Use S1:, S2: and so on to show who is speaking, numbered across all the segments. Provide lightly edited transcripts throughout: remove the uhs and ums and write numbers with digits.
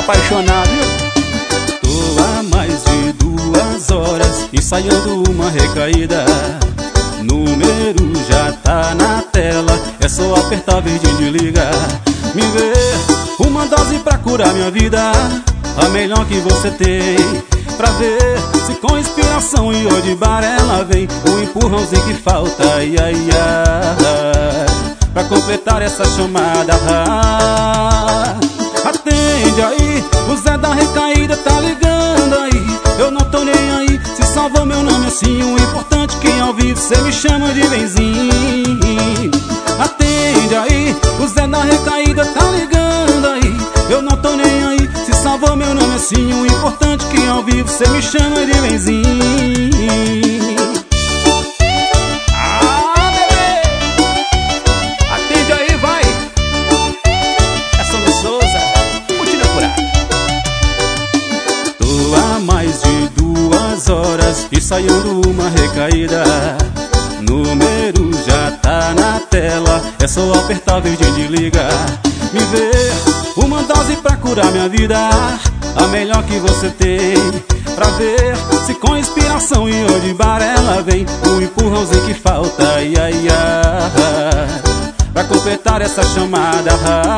S1: apaixonado, viu?
S2: Tô há mais de 2 horas ensaiando uma recaída. Número já tá na tela, é só apertar verdinho de liga. Me vê uma dose pra curar minha vida, a melhor que você tem. Pra ver se com inspiração e ou de bar ela vem. O empurrãozinho que falta, ai, ai, ai, pra completar essa chamada. Atende aí, o Zé da recaída tá ligando aí. Eu não tô nem aí, se salvou meu nome assim. O importante que ao vivo cê me chama de benzinho. Atende aí, o Zé da recaída tá ligando aí. Eu não tô nem aí, se salvou meu nome assim. O importante que ao vivo cê me chama de benzinho.
S1: Ah, bebê! Atende aí, vai! É Sandro Souza, Mutina Curada.
S2: Tô há mais de 2 horas ensaiando uma recaída. Número já tá na tela, é só apertar verdinho de liga. Me vê uma dose pra curar minha vida, a melhor que você tem. Pra ver se com inspiração e ou de bar ela vem. O empurrãozinho que falta, ai, ai, ai, pra completar essa chamada.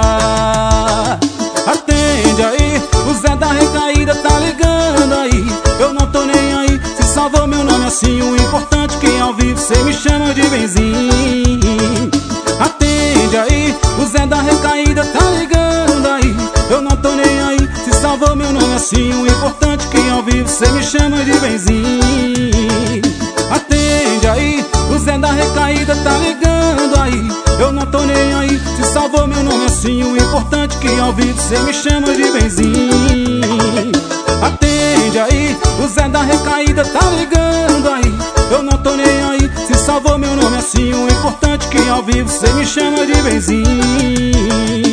S2: Atende aí, o Zé da recaída tá ligando aí. Eu não tô nem aí, se salvou meu nome assim. O importante que ao vivo cê me chama de benzinho. Atende aí, o Zé da recaída tá ligando aí. Eu não tô nem aí, se salvou meu nome assim. O importante que ao vivo cê me chama de benzinho. Atende aí, o Zé da recaída tá ligando aí. Eu não tô nem aí, se salvou meu nome assim. O importante que ao vivo cê me chama de benzinho. Atende aí, o Zé da recaída tá ligando aí. Eu não tô nem aí, se salvou meu nome assim. O importante que ao vivo cê me chama de benzinho.